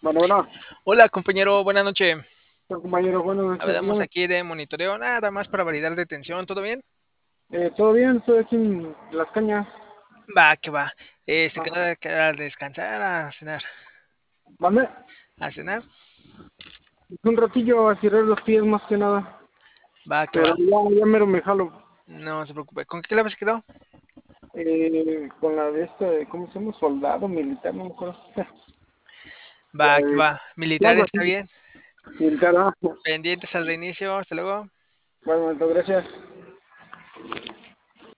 Bueno, bueno, Hola, compañero, buenas noches. compañero, buenas noches, Hablamos dígame. aquí de monitoreo, nada más para validar detención, ¿todo bien? ¿Todo bien? Estoy aquí en Las Cañas. Va, que va. Ajá. Queda a descansar, ¿Vale? a cenar. Un ratillo a tirar los pies más que nada. Va, que Pero va. ya mero me jalo. No se preocupe. ¿Con qué clave se quedó? Con la de esta, ¿cómo se llama? Soldado militar, no me acuerdo. Va, La que de va. Militar algo está así. bien. Militar, ah. Pendientes al reinicio, hasta luego. Bueno, gracias.